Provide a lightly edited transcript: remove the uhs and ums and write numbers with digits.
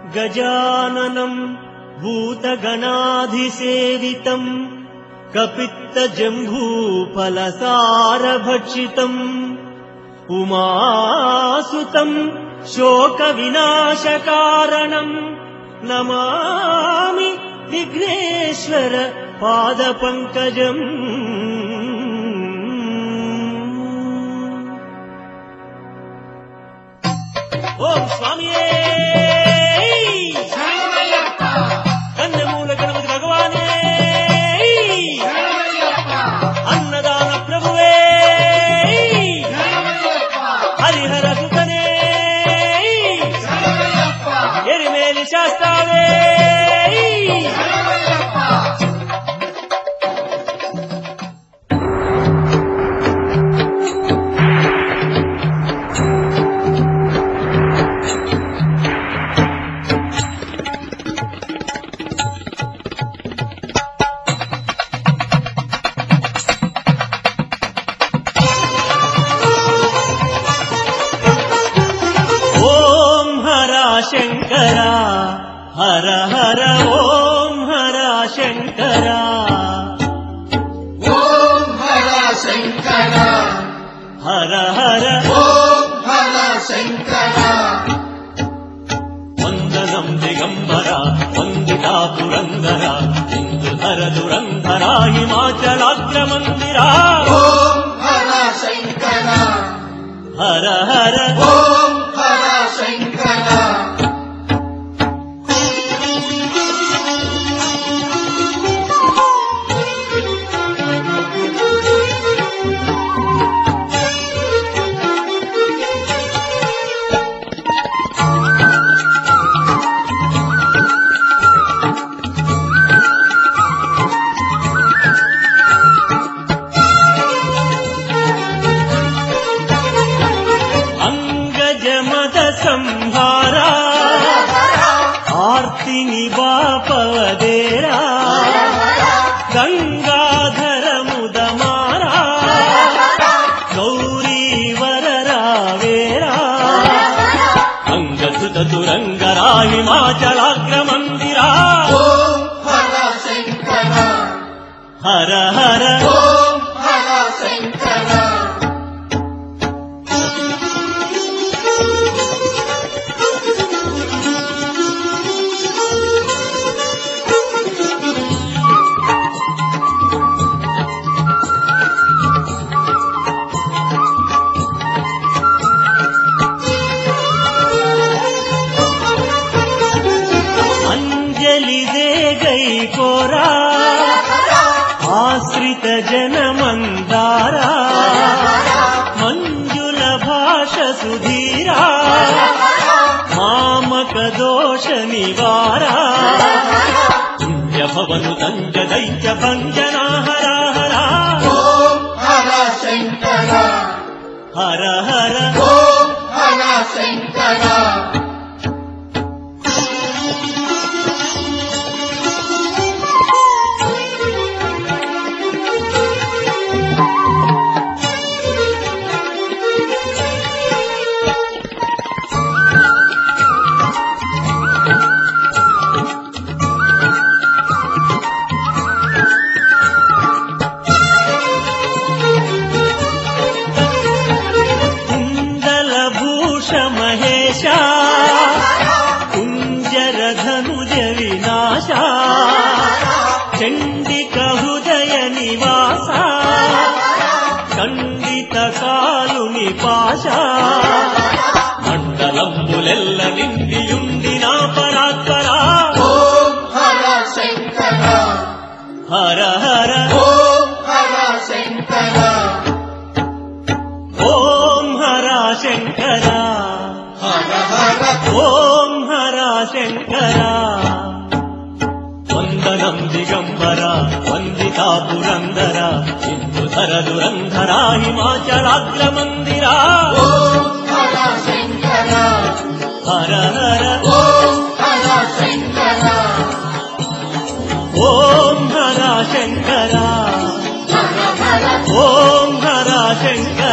गजाननम् भूतगणाधिसेवितम् कपित्तजम्बूफलसारभक्षितम् उमासुतम् शोकविनाशकारणम् नमामि विघ्नेश्वर पादपङ्कजम्। ओम स्वामिये कन्नमूल गणपति भगवाने अन्नदान प्रभुवे हरिहर सुतने एरिमेलि शास्त्रावे शंकरा हर हर ओम हरा शंकरा ओम हरा शंकरा हर हर ओम हरा शंकरा वंदनम दिगंबरा वंदिता पुरंदरा इंदुधर दुरंधरा हिमाचलाग्र मंदिरा ओम हरा शंकरा हर हर ओम हरा शंकरा संहारा आर्ति निवापवदेरा गंगाधर मुदमारा गौरी वररावेरा अंगसुत तुरंगरा हिमाचलाग्र मंदिरा ओम हरा शंकरा हर हर ओम हरा शंकरा गई कोरा आश्रित जन मंदारा मंजुल भाष सुधीरा मामक दोष निवारा पुण्य भवनु तंज दैत्य भंजना हरा हरा ओम हरा शंकरा हर हर ओम हरा शंकरा कुंजर धनुज विनाशा चंडिक हृदय निवासा खंडित कालुनि पाशा मंडलंबुलेल्ल निंदियुंडिना परात्परा ओम हरा शंकरा हर हर ओम हरा शंकरा ओम हरा शंकरा हर हर ओम हरा शंकरा वंदनम दिगंबरा वंदिता पुरंदरा इंदुधर दुरंधरा हिमाचलाग्र मंदिरा ओम हरा शंकरा हर हर ओम हरा शंकरा ओम हरा शंकरा हर हर ओम हरा शंकरा